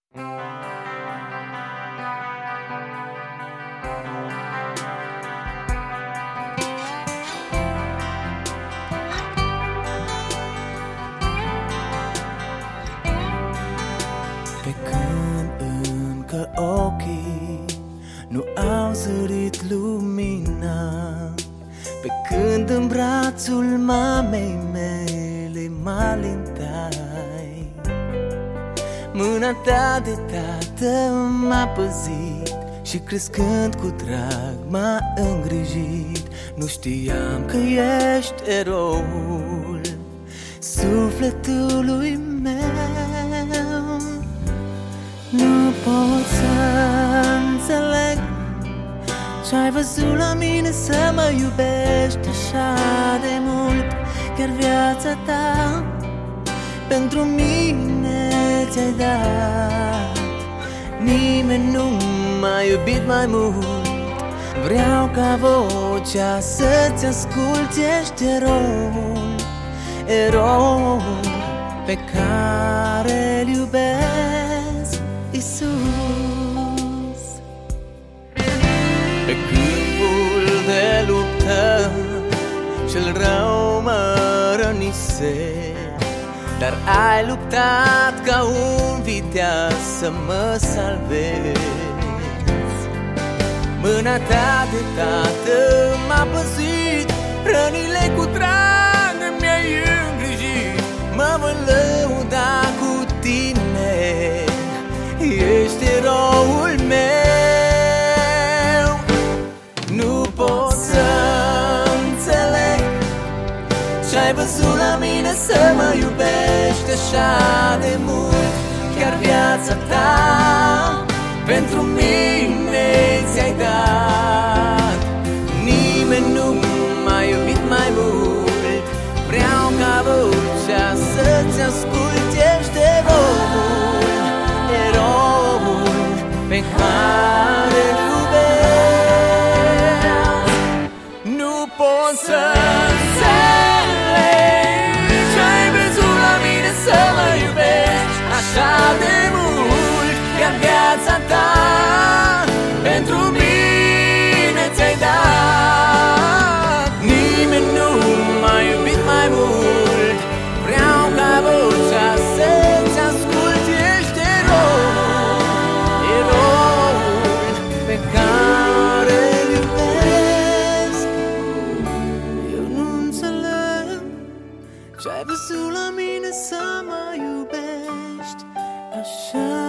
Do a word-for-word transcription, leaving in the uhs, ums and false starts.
Pe când încă ochii nu au zărit lumina, pe când în brațul mamei mele mă alintai, mâna ta de tată m-a păzit și crescând cu drag m-a îngrijit. Nu știam că ești eroul sufletului meu. Nu pot să înțeleg ce-ai văzut la mine să mă iubești așa de mult. Chiar viața ta pentru mine ți-ai dat. Nimeni nu m-a iubit mai mult. Vreau ca vocea să-ți asculti. Ești eroul, eroul pe care-l iubesc, Iisus. Pe câmpul de luptă cel rău mă rănise, dar ai luptat ca un viteaz să mă salvezi. Mâna ta de tată m-a păzit, rănile cu drag mi-ai îngrijit. Mă voi lăuda cu tine, ești eroul meu. Nu pot să înțeleg ce-ai văzut la mine să mă iubești așa de mult. Chiar viața ta pentru mine ți-ai dat. Nimeni nu m-a iubit mai mult. Vreau ca vocea să-ți asculti. Ești eroul, eroul pe care-l iubesc. Nu pot să înțeleg ce-ai văzut la mine să mă iubești așa de mult. Chiar viața ta pentru mine ți-ai dat. Nimeni nu m-a iubit mai mult. Vreau ca vocea să-ți asculti. Ești eroul, eroul pe care-l iubesc. Eu nu înțeleg ce-ai văzut la mine să mă iubești așa